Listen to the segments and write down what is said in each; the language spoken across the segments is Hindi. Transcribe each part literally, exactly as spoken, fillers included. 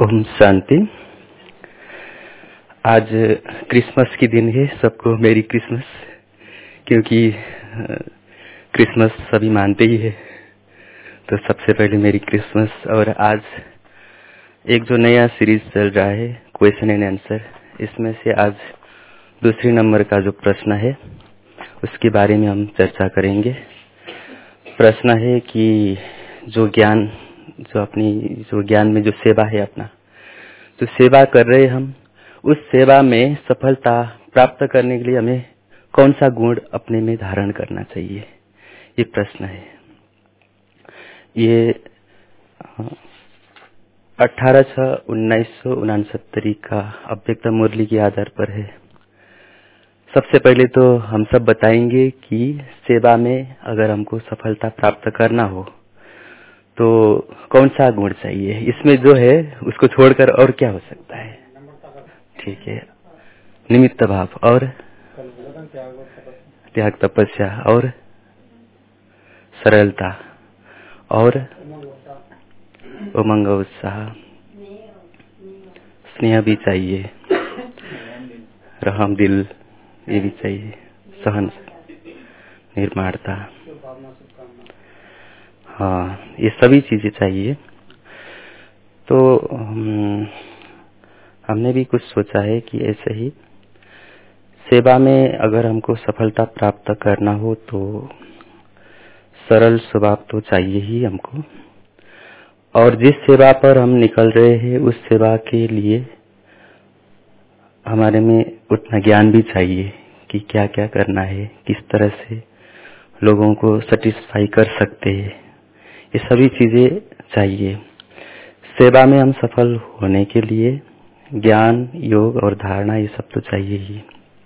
ओम शांति। आज क्रिसमस की दिन है, सबको मेरी क्रिसमस, क्योंकि क्रिसमस सभी मानते ही है। तो सबसे पहले मेरी क्रिसमस। और आज एक जो नया सीरीज चल रहा है क्वेश्चन एंड आंसर, इसमें से आज दूसरी नंबर का जो प्रश्न है उसके बारे में हम चर्चा करेंगे। प्रश्न है कि जो ज्ञान जो अपनी जो ज्ञान में जो सेवा है, अपना जो सेवा कर रहे हम, उस सेवा में सफलता प्राप्त करने के लिए हमें कौन सा गुण अपने में धारण करना चाहिए, ये प्रश्न है। ये अठारह छह उन्नीस सौ उनसत्तरी का अव्यक्त मुरली के आधार पर है। सबसे पहले तो हम सब बताएंगे कि सेवा में अगर हमको सफलता प्राप्त करना हो तो कौन सा गुण चाहिए, इसमें जो है उसको छोड़कर और क्या हो सकता है। ठीक है, निमित्त भाव और त्याग तपस्या और सरलता और उमंग उत्साह, स्नेह भी चाहिए, रहम दिल ये भी चाहिए, सहन निर्माणता, हाँ ये सभी चीजें चाहिए। तो हम, हमने भी कुछ सोचा है कि ऐसे ही सेवा में अगर हमको सफलता प्राप्त करना हो तो सरल स्वभाव तो चाहिए ही हमको, और जिस सेवा पर हम निकल रहे हैं उस सेवा के लिए हमारे में उतना ज्ञान भी चाहिए कि क्या क्या करना है, किस तरह से लोगों को सेटिस्फाई कर सकते हैं, ये सभी चीजें चाहिए। सेवा में हम सफल होने के लिए ज्ञान, योग और धारणा ये सब तो चाहिए ही।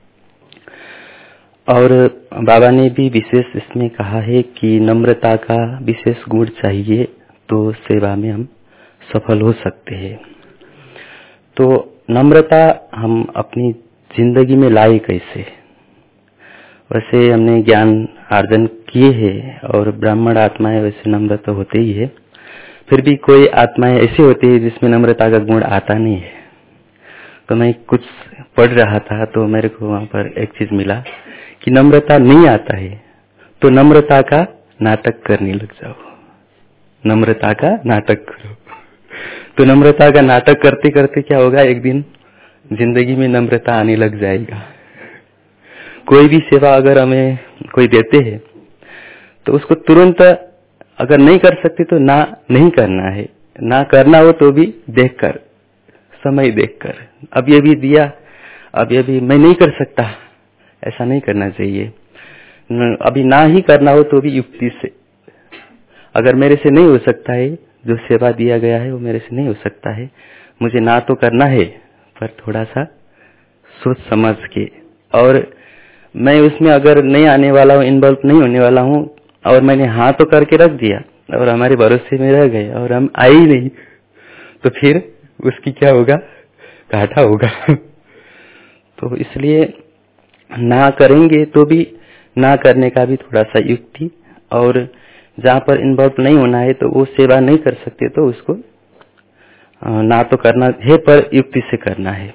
और बाबा ने भी विशेष इसमें कहा है कि नम्रता का विशेष गुण चाहिए, तो सेवा में हम सफल हो सकते हैं। तो नम्रता हम अपनी जिंदगी में लाए कैसे। वैसे हमने ज्ञान आर्जन किए हैं और ब्राह्मण आत्माएं वैसे नम्र तो होते ही है, फिर भी कोई आत्माएं ऐसी होती है जिसमें नम्रता का गुण आता नहीं है। तो मैं कुछ पढ़ रहा था तो मेरे को वहां पर एक चीज मिला कि नम्रता नहीं आता है तो नम्रता का नाटक करने लग जाओ, नम्रता का नाटक करो। तो नम्रता का नाटक करते करते क्या होगा, एक दिन जिंदगी में नम्रता आने लग जाएगा। कोई भी सेवा अगर हमें कोई देते हैं तो उसको तुरंत अगर नहीं कर सकते तो ना नहीं करना है, ना करना हो तो भी देखकर, समय देखकर, अब ये भी दिया, अब ये भी मैं नहीं कर सकता, ऐसा नहीं करना चाहिए। अभी ना ही करना हो तो भी युक्ति से, अगर मेरे से नहीं हो सकता है, जो सेवा दिया गया है वो मेरे से नहीं हो सकता है, मुझे ना तो करना है पर थोड़ा सा सोच समझ के, और मैं उसमें अगर नहीं आने वाला हूँ, इन्वॉल्व नहीं होने वाला हूँ, और मैंने हाँ तो करके रख दिया और हमारे भरोसे में रह गए और हम आए ही नहीं, तो फिर उसकी क्या होगा, घाटा होगा। तो इसलिए ना करेंगे तो भी ना करने का भी थोड़ा सा युक्ति, और जहाँ पर इन्वॉल्व नहीं होना है तो वो सेवा नहीं कर सकते तो उसको ना तो करना है पर युक्ति से करना है।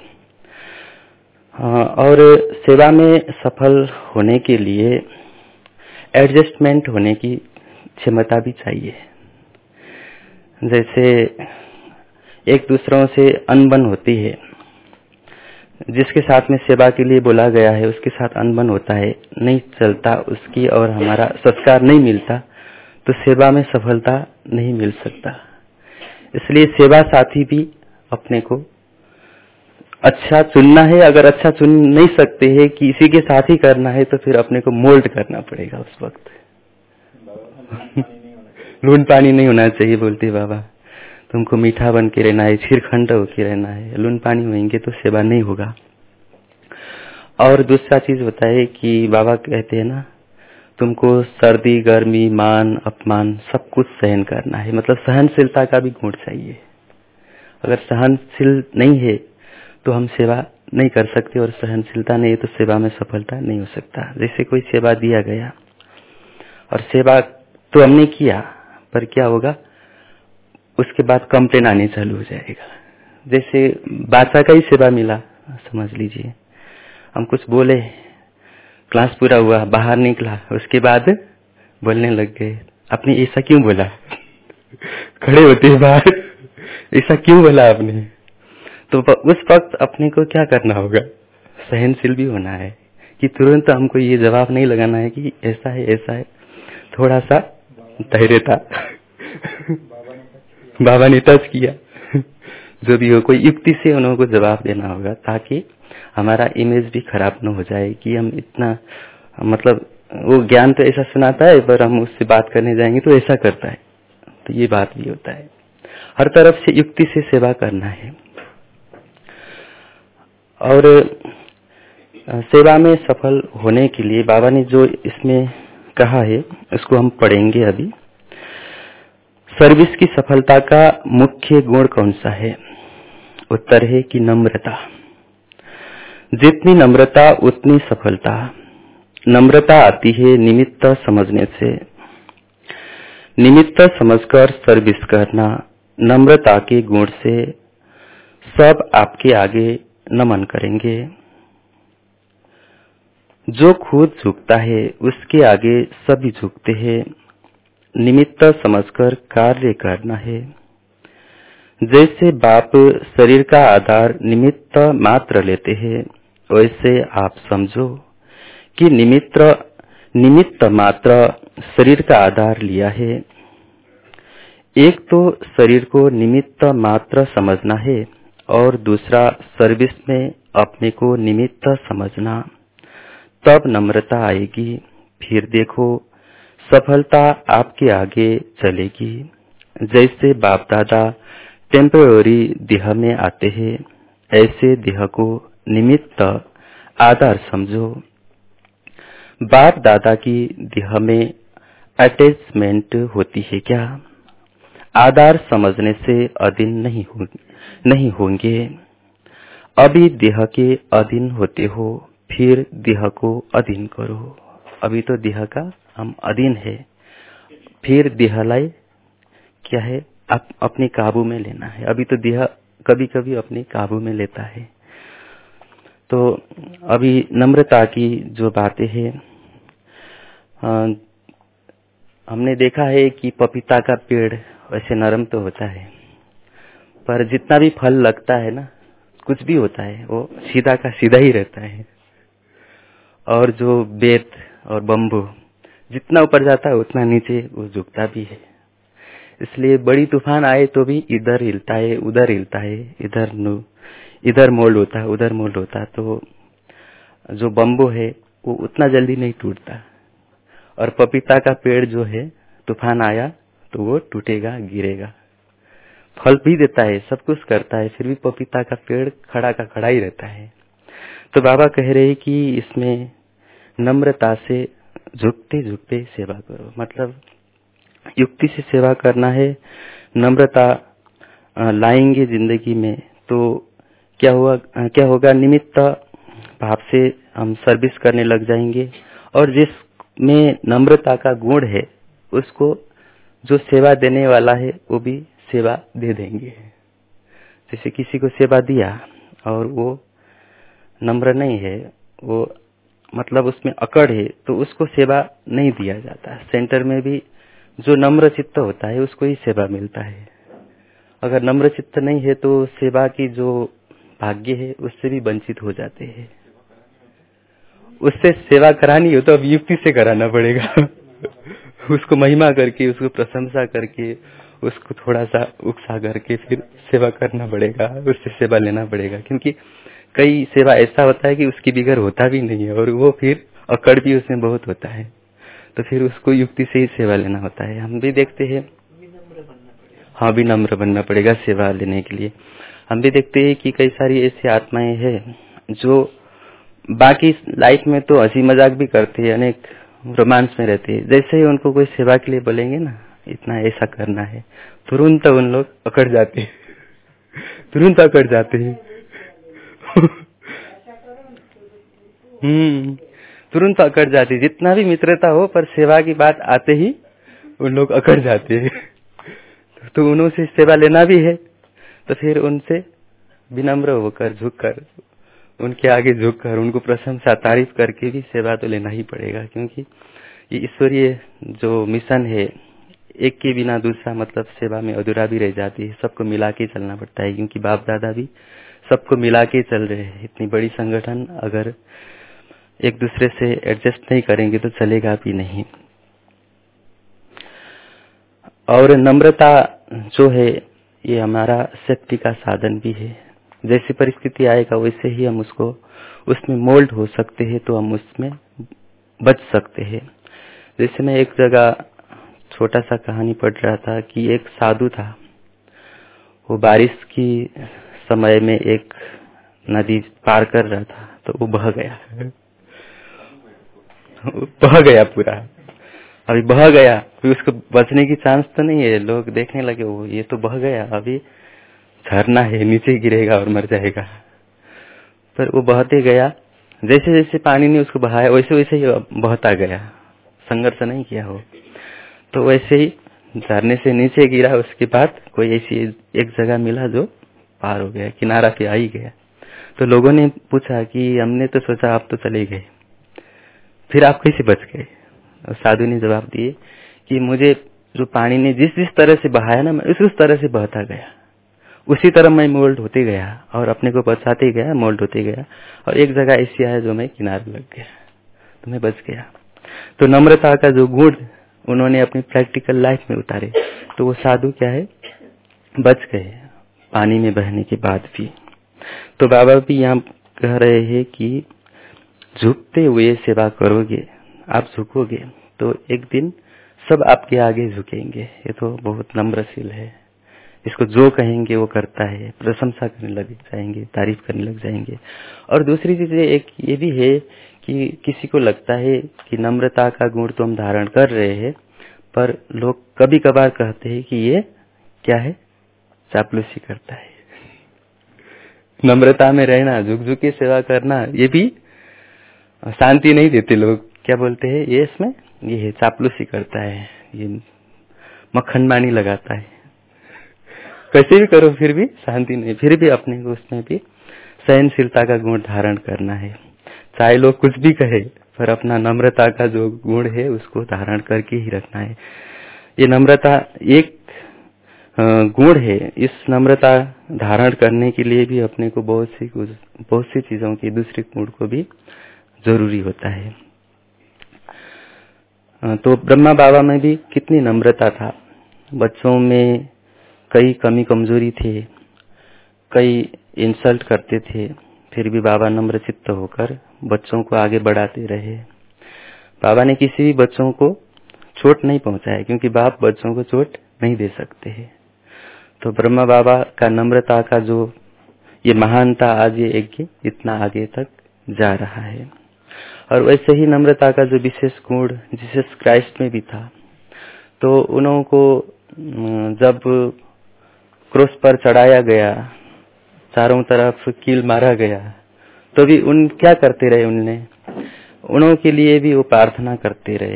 और सेवा में सफल होने के लिए एडजस्टमेंट होने की क्षमता भी चाहिए। जैसे एक दूसरों से अनबन होती है, जिसके साथ में सेवा के लिए बोला गया है उसके साथ अनबन होता है, नहीं चलता उसकी और हमारा संस्कार नहीं मिलता तो सेवा में सफलता नहीं मिल सकता। इसलिए सेवा साथी भी अपने को अच्छा चुनना है। अगर अच्छा चुन नहीं सकते हैं कि इसी के साथ ही करना है तो फिर अपने को मोल्ड करना पड़ेगा उस वक्त। लून पानी नहीं होना चाहिए, बोलते बाबा, तुमको मीठा बन के रहना है, खीरखंड होके रहना है। लून पानी होंगे तो सेवा नहीं होगा। और दूसरा चीज बताए कि बाबा कहते हैं ना, तुमको सर्दी गर्मी मान अपमान सब कुछ सहन करना है, मतलब सहनशीलता का भी गुण चाहिए। अगर सहनशील नहीं है तो हम सेवा नहीं कर सकते, और सहनशीलता नहीं है तो सेवा में सफलता नहीं हो सकता। जैसे कोई सेवा दिया गया और सेवा तो हमने किया, पर क्या होगा, उसके बाद कंप्लेन आने चालू हो जाएगा, जैसे बादशाह का ही सेवा मिला समझ लीजिए। हम कुछ बोले, क्लास पूरा हुआ, बाहर निकला, उसके बाद बोलने लग गए, आपने ऐसा क्यों बोला? खड़े होते हैं बाहर, ऐसा क्यों बोला आपने? तो उस वक्त अपने को क्या करना होगा? सहनशील भी होना है कि तुरंत हमको ये जवाब नहीं लगाना है कि ऐसा है ऐसा है, थोड़ा सा धैर्य था। बाबा ने टच किया, जो भी हो कोई युक्ति से उन लोगों को जवाब देना होगा, ताकि हमारा इमेज भी खराब न हो जाए कि हम इतना, मतलब वो ज्ञान तो ऐसा सुनाता है पर हम उससे बात करने जाएंगे तो ऐसा करता है, तो ये बात भी होता है। हर तरफ से युक्ति से सेवा करना है। और सेवा में सफल होने के लिए बाबा ने जो इसमें कहा है उसको हम पढ़ेंगे अभी। सर्विस की सफलता का मुख्य गुण कौन सा है? उत्तर है कि नम्रता। जितनी नम्रता उतनी सफलता। नम्रता आती है निमित्त समझने से। निमित्त समझकर सर्विस करना, नम्रता के गुण से सब आपके आगे नमन करेंगे। जो खुद झुकता है उसके आगे सभी झुकते हैं। निमित्त समझकर कार्य करना है। जैसे बाप शरीर का आधार निमित्त मात्र लेते हैं, वैसे आप समझो कि निमित्त निमित्त मात्र शरीर का आधार लिया है। एक तो शरीर को निमित्त मात्र समझना है और दूसरा सर्विस में अपने को निमित्त समझना, तब नम्रता आएगी। फिर देखो सफलता आपके आगे चलेगी। जैसे बाप दादा टेम्पररी देह में आते हैं, ऐसे देह को निमित्त आधार समझो। बाप दादा की देह में अटैचमेंट होती है क्या? आधार समझने से अधीन नहीं हो, नहीं होंगे। अभी देह के अधीन होते हो, फिर देह को अधीन करो। अभी तो देह का हम अधीन है, फिर देह लाए क्या है? आप अपने काबू में लेना है। अभी तो देह कभी कभी अपने काबू में लेता है। तो अभी नम्रता की जो बातें हैं, हमने देखा है कि पपीता का पेड़ वैसे नरम तो होता है, पर जितना भी फल लगता है ना, कुछ भी होता है, वो सीधा का सीधा ही रहता है। और जो बेत और बम्बू जितना ऊपर जाता है उतना नीचे वो झुकता भी है। इसलिए बड़ी तूफान आए तो भी इधर हिलता है, उधर हिलता है, इधर नु इधर मोल्ड होता है, उधर मोल्ड होता है। तो जो बम्बू है वो उतना जल्दी नहीं टूटता। और पपीता का पेड़ जो है, तूफान आया तो वो टूटेगा, गिरेगा, फल भी देता है, सब कुछ करता है, फिर भी पपीता का पेड़ खड़ा का खड़ा ही रहता है। तो बाबा कह रहे हैं कि इसमें नम्रता से झुकते झुकते सेवा करो, मतलब युक्ति से सेवा करना है। नम्रता लाएंगे जिंदगी में तो क्या हुआ क्या होगा? निमित्त भाव से हम सर्विस करने लग जाएंगे, और जिसमें नम्रता का गुण है उसको जो सेवा देने वाला है वो भी सेवा दे देंगे। जैसे किसी को सेवा दिया और वो नम्र नहीं है, वो मतलब उसमें अकड़ है, तो उसको सेवा नहीं दिया जाता। सेंटर में भी जो नम्र चित्त होता है उसको ही सेवा मिलता है। अगर नम्र चित्त नहीं है तो सेवा की जो भाग्य है उससे भी वंचित हो जाते हैं। उससे सेवा करानी हो तो अब युक्ति से कराना पड़ेगा। उसको महिमा करके, उसको प्रशंसा करके, उसको थोड़ा सा उकसा करके फिर सेवा करना पड़ेगा, उससे सेवा लेना पड़ेगा। क्योंकि कई सेवा ऐसा होता है कि उसकी बिगड़ होता भी नहीं है और वो फिर अकड़ भी उसमें बहुत होता है, तो फिर उसको युक्ति से ही सेवा लेना होता है। हम भी देखते हैं, हाँ भी नम्र बनना पड़ेगा सेवा लेने के लिए। हम भी देखते हैं कि कई सारी ऐसी आत्माएं हैं जो बाकी लाइफ में तो हंसी मजाक भी करते हैं, अनेक रोमांस में रहते हैं। जैसे ही उनको कोई सेवा के लिए बोलेंगे ना, इतना ऐसा करना है, तुरंत उन लोग अकड़ जाते हैं, तुरंत अकड़ जाते हैं। हम्म तुरंत अकड़ जाती है। जितना भी मित्रता हो, पर सेवा की बात आते ही उन लोग अकड़ जाते हैं। तो उन्हों से सेवा लेना भी है तो फिर उनसे विनम्र होकर, झुककर, उनके आगे झुककर, उनको प्रशंसा तारीफ करके भी सेवा तो लेना ही पड़ेगा, क्योंकि ये ईश्वरीय जो मिशन है, एक के बिना दूसरा मतलब सेवा में अधूरा भी रह जाती है। सबको मिला के चलना पड़ता है, क्योंकि बाप दादा भी सबको मिला के चल रहे हैं। इतनी बड़ी संगठन अगर एक दूसरे से एडजस्ट नहीं करेंगे तो चलेगा भी नहीं। और नम्रता जो है ये हमारा शक्ति का साधन भी है। जैसी परिस्थिति आएगा वैसे ही हम उसको उसमें मोल्ड हो सकते हैं, तो हम उसमें बच सकते हैं। जैसे मैं एक जगह छोटा सा कहानी पढ़ रहा था कि एक साधु था, वो बारिश की समय में एक नदी पार कर रहा था, तो वो बह गया बह गया पूरा। अभी बह गया, अभी उसको बचने की चांस तो नहीं है। लोग देखने लगे, वो ये तो बह गया, अभी झरना है, नीचे गिरेगा और मर जाएगा। पर वो बहते गया, जैसे जैसे पानी ने उसको बहाया वैसे वैसे ही बहता गया, संघर्ष नहीं किया हो। तो वैसे ही झरने से नीचे गिरा। उसके बाद कोई ऐसी एक जगह मिला जो पार हो गया, किनारा पे आ ही गया। तो लोगों ने पूछा कि हमने तो सोचा आप तो चले गए, फिर आप कैसे बच गए? साधु ने जवाब दिए कि मुझे जो पानी ने जिस जिस तरह से बहाया ना, मैं उस उस तरह से बहता गया, उसी तरह मैं मोल्ड होते गया और अपने को बचाते गया, मोल्ड होते गया। और एक जगह ऐसी आया जो मैं किनारे लग गया, तो मैं बच गया। तो नम्रता का जो गुण उन्होंने अपनी प्रैक्टिकल लाइफ में उतारे, तो वो साधु क्या है, बच गए पानी में बहने के बाद भी। तो बाबा भी यहाँ कह रहे हैं कि झुकते हुए सेवा करोगे, आप झुकोगे तो एक दिन सब आपके आगे झुकेंगे। ये तो बहुत नम्रशील है। इसको जो कहेंगे वो करता है, प्रशंसा करने लग जाएंगे, तारीफ करने लग जाएंगे। और दूसरी चीज एक ये भी है कि किसी को लगता है कि नम्रता का गुण तो हम धारण कर रहे हैं, पर लोग कभी कभार कहते हैं कि ये क्या है, चापलूसी करता है। नम्रता में रहना, झुक झुक के सेवा करना, ये भी शांति नहीं देते। लोग क्या बोलते हैं, ये इसमें ये है, चापलूसी करता है, ये मक्खन मानी लगाता है। कैसे भी करो फिर भी शांति नहीं, फिर भी अपने को उसमें भी सहनशीलता का गुण धारण करना है। चाहे लोग कुछ भी कहे, पर अपना नम्रता का जो गुण है उसको धारण करके ही रखना है। ये नम्रता एक गुण है। इस नम्रता धारण करने के लिए भी अपने को बहुत सी बहुत सी चीजों की दूसरे गुण को भी जरूरी होता है। तो ब्रह्मा बाबा में भी कितनी नम्रता था। बच्चों में कई कमी कमजोरी थे, कई इंसल्ट करते थे, फिर भी बाबा नम्र चित्त होकर बच्चों को आगे बढ़ाते रहे। बाबा ने किसी भी बच्चों को चोट नहीं पहुंचाया, क्योंकि बाप बच्चों को चोट नहीं दे सकते हैं। तो ब्रह्मा बाबा का नम्रता का जो ये महानता आज ये एक इतना आगे तक जा रहा है। और वैसे ही नम्रता का जो विशेष गुण जीसस क्राइस्ट में भी था। तो उन्हों को जब क्रूस पर चढ़ाया गया, चारों तरफ कील मारा गया, तो भी उन क्या करते रहे, उनने उन्हों के लिए भी वो प्रार्थना करते रहे।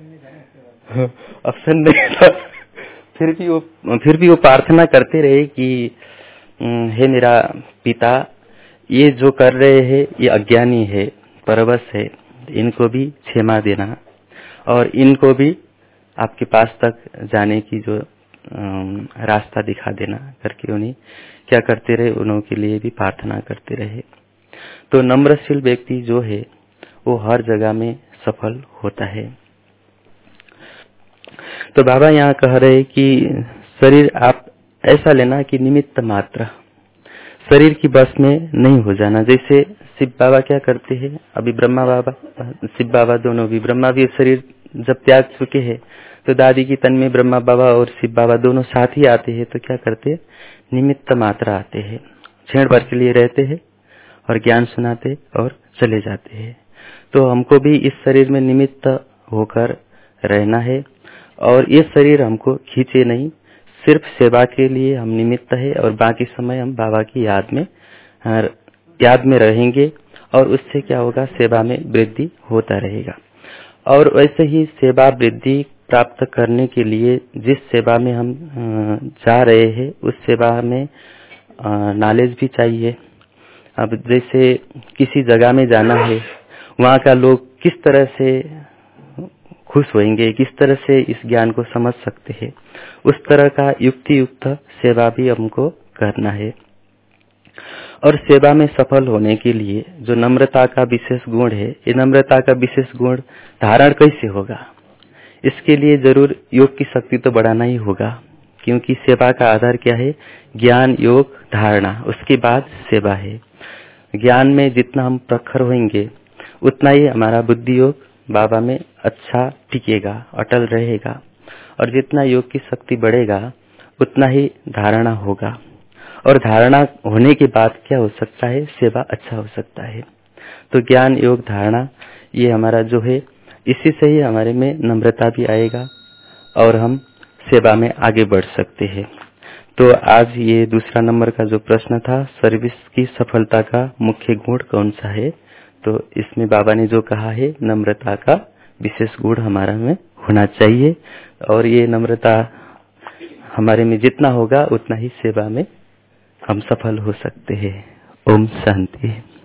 ऑप्शन नहीं था, फिर भी वो फिर भी वो प्रार्थना करते रहे कि हे मेरा पिता, ये जो कर रहे हैं ये अज्ञानी है, परवश है, इनको भी क्षमा देना और इनको भी आपके पास तक जाने की जो रास्ता दिखा देना करके उन्हें क्या करते रहे, उन्हों के लिए भी प्रार्थना करते रहे। तो नम्रशील व्यक्ति जो है वो हर जगह में सफल होता है। तो बाबा यहाँ कह रहे कि शरीर आप ऐसा लेना कि निमित्त मात्र, शरीर की बस में नहीं हो जाना। जैसे शिव बाबा क्या करते हैं, अभी ब्रह्मा बाबा शिव बाबा दोनों भी, ब्रह्मा भी शरीर जब त्याग चुके हैं तो दादी की तन में ब्रह्मा बाबा और शिव बाबा दोनों साथ ही आते हैं। तो क्या करते हैं, निमित्त मात्र आते हैं, क्षण भर के लिए रहते हैं और ज्ञान सुनाते और चले जाते हैं। तो हमको भी इस शरीर में निमित्त होकर रहना है और ये शरीर हमको खींचे नहीं, सिर्फ सेवा के लिए हम निमित्त है और बाकी समय हम बाबा की याद में याद में रहेंगे और उससे क्या होगा, सेवा में वृद्धि होता रहेगा। और वैसे ही सेवा वृद्धि प्राप्त करने के लिए जिस सेवा में हम जा रहे हैं उस सेवा में नॉलेज भी चाहिए। अब जैसे किसी जगह में जाना है, वहाँ का लोग किस तरह से खुश होंगे, किस तरह से इस ज्ञान को समझ सकते हैं, उस तरह का युक्ति युक्त सेवा भी हमको करना है। और सेवा में सफल होने के लिए जो नम्रता का विशेष गुण है, ये नम्रता का विशेष गुण धारण कैसे होगा? इसके लिए जरूर योग की शक्ति तो बढ़ाना ही होगा, क्योंकि सेवा का आधार क्या है? ज्ञान, योग, धारणा, उसके बाद सेवा है। ज्ञान में जितना हम प्रखर होंगे उतना ही हमारा बुद्धि योग बाबा में अच्छा टिकेगा, अटल रहेगा। और जितना योग की शक्ति बढ़ेगा उतना ही धारणा होगा, और धारणा होने के बाद क्या हो सकता है? सेवा अच्छा हो सकता है। तो ज्ञान, योग, धारणा ये हमारा जो है, इसी से ही हमारे में नम्रता भी आएगा और हम सेवा में आगे बढ़ सकते हैं। तो आज ये दूसरा नंबर का जो प्रश्न था, सर्विस की सफलता का मुख्य गुण कौन सा है? तो इसमें बाबा ने जो कहा है, नम्रता का विशेष गुण हमारा में होना चाहिए, और ये नम्रता हमारे में जितना होगा उतना ही सेवा में हम सफल हो सकते हैं। ओम शांति।